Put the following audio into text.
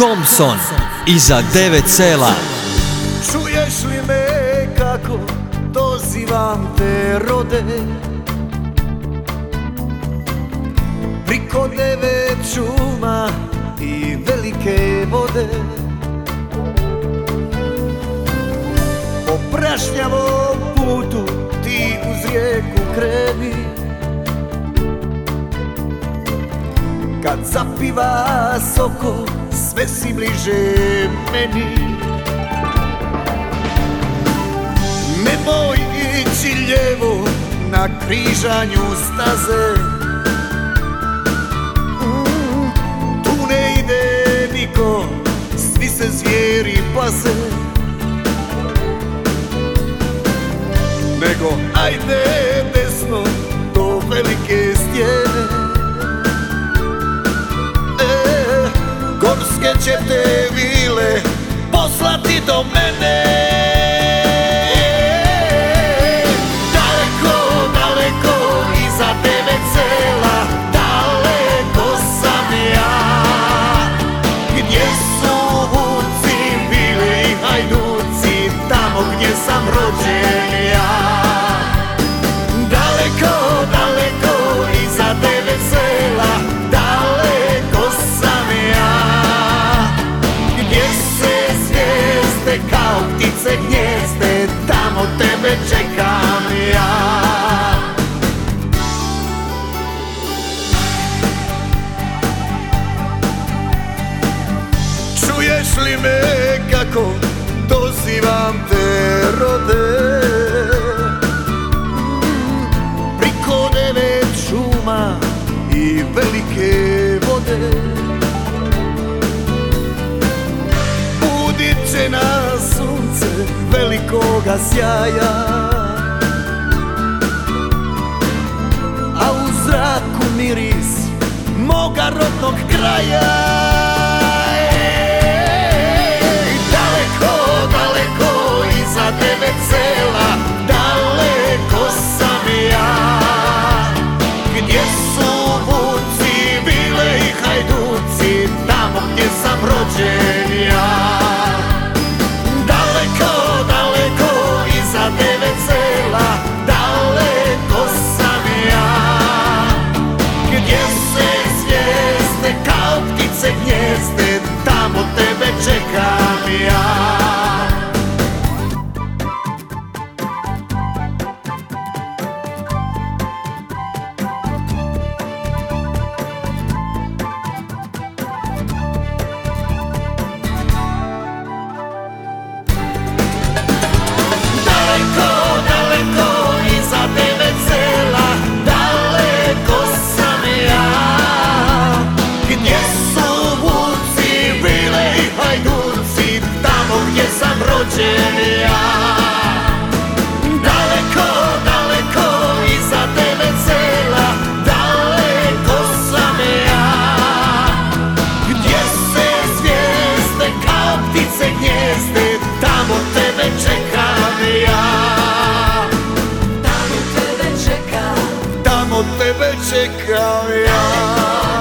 Thompson iza 9 sela. Čuješ li me kako dozivam te, rode? Priko 9 šuma i velike vode, po prašnjavom putu ti uz rijeku kreni. Kad zapiva soko, sve si bliže meni. Nemoj ići lijevo na križanju staze, tu ne ide niko, svi se zvijeri paze. Nego ajde desno do velike stijene, gorske će te vile poslati do mene. Daleko, daleko iza 9 sela, daleko sam ja, gdje su vuci, vile i hajduci, tamo gdje sam rođen ja. Daleko, daleko iza 9 sela, daleko sam ja, gdje se zvijezde kao ptice gnjezde, tamo tebe čekam ja. Čuješ li me kako dozivam te, rode? Priko 9 šuma i velike vode, budit će nas sunce velikoga sjaja, a u zraku miris moga rodnog kraja. Daleko, daleko iza 9 sela, daleko sam ja, gdje su vuci, vile i hajduci, tamo gdje sam rođen ja. Daleko, daleko iza 9 sela, daleko sam ja, gdje se zvijezde kao ptice gnjezde, tamo tebe čekam ja. Daleko, daleko iza 9 sela, daleko sam ja, gdje su vuci, vile i hajduci, tamo gdje sam rođen ja. Daleko, daleko iza 9 sela, daleko sam ja, gdje se zvijezde kao ptice gnjezde, tamo tebe čekam ja. Tamo tebe čekam ja.